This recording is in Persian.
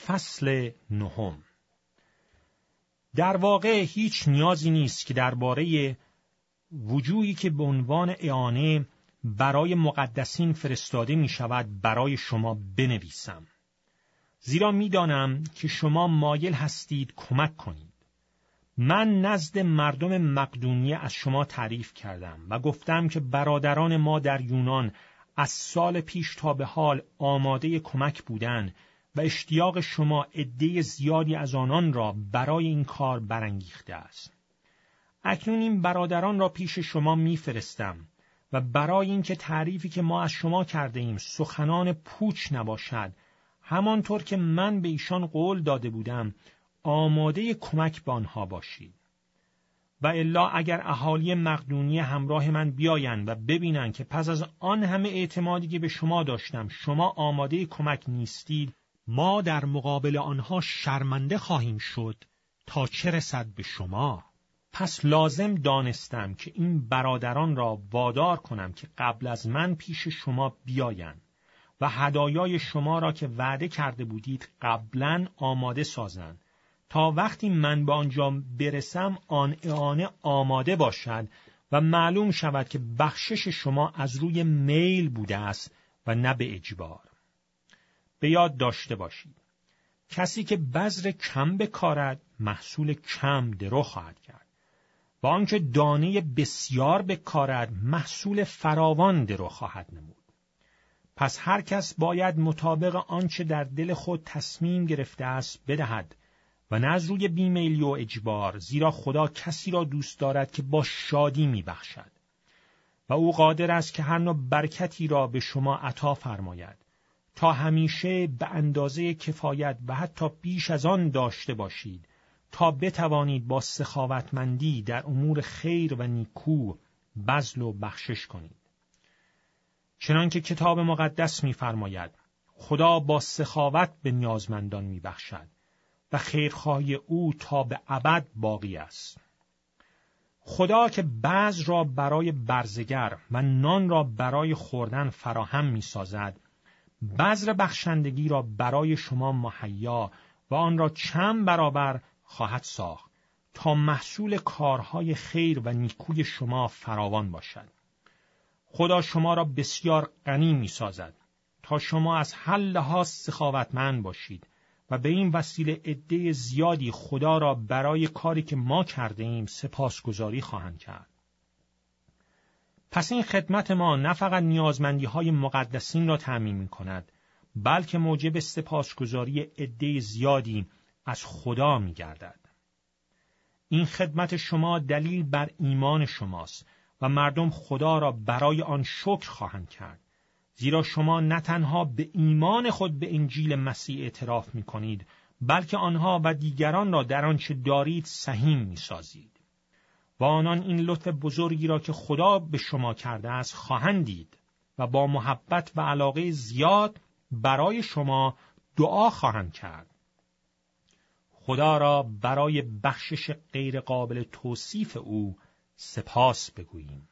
فصل 9. در واقع هیچ نیازی نیست که درباره وجوهی که به عنوان اعانه برای مقدسین فرستاده می شود برای شما بنویسم. زیرا می دانم که شما مایل هستید کمک کنید. من نزد مردم مقدونیه از شما تعریف کردم و گفتم که برادران ما در یونان از سال پیش تا به حال آماده کمک بودند و اشتیاق شما عده زیادی از آنان را برای این کار برانگیخته است. اکنون این برادران را پیش شما می‌فرستم و برای اینکه تعریفی که ما از شما کرده ایم سخنان پوچ نباشد، همانطور که من به ایشان قول داده بودم آماده کمک به آنها باشید. و الا اگر اهالی مقدونیه همراه من بیایند و ببینند که پس از آن همه اعتمادی که به شما داشتم شما آماده کمک نیستید، ما در مقابل آنها شرمنده خواهیم شد تا چه رسد به شما. پس لازم دانستم که این برادران را وادار کنم که قبل از من پیش شما بیایند و هدایای شما را که وعده کرده بودید قبلاً آماده سازند تا وقتی من به آنجا برسم آن اعانه آماده باشد و معلوم شود که بخشش شما از روی میل بوده است و نه به اجبار. به یاد داشته باشید کسی که بذر کم بکارد محصول کم درو خواهد کرد و آنکه دانه بسیار بکارد محصول فراوان درو خواهد نمود. پس هر کس باید مطابق آنچه در دل خود تصمیم گرفته است بدهد و نه از روی بیمیلی و اجبار، زیرا خدا کسی را دوست دارد که با شادی میبخشد و او قادر است که هر نوع برکتی را به شما عطا فرماید تا همیشه به اندازه کفایت و حتی بیش از آن داشته باشید تا بتوانید با سخاوتمندی در امور خیر و نیکو بذل و بخشش کنید. چنانکه کتاب مقدس می‌فرماید خدا با سخاوت به نیازمندان می‌بخشد و خیرخواهی او تا به ابد باقی است. خدا که بذر را برای برزگر و نان را برای خوردن فراهم می‌سازد، بذر بخشندگی را برای شما مهیا و آن را چند برابر خواهد ساخت تا محصول کارهای خیر و نیکوی شما فراوان باشد. خدا شما را بسیار غنی می‌سازد تا شما از هر لحاظ سخاوتمند باشید و به این وسیله عده زیادی خدا را برای کاری که ما کرده ایم سپاسگزاری خواهند کرد. پس این خدمت ما نه فقط نیازمندی‌های مقدسین را تأمین می‌کند، بلکه موجب سپاسگزاری عده زیادی از خدا می‌گردد. این خدمت شما دلیل بر ایمان شماست و مردم خدا را برای آن شکر خواهند کرد، زیرا شما نه تنها به ایمان خود به انجیل مسیح اعتراف می‌کنید، بلکه آنها و دیگران را در آنچه دارید سهیم می‌سازید. و آنان این لطف بزرگی را که خدا به شما کرده است خواهند دید و با محبت و علاقه زیاد برای شما دعا خواهند کرد. خدا را برای بخشش غیر قابل توصیف او سپاس بگوییم.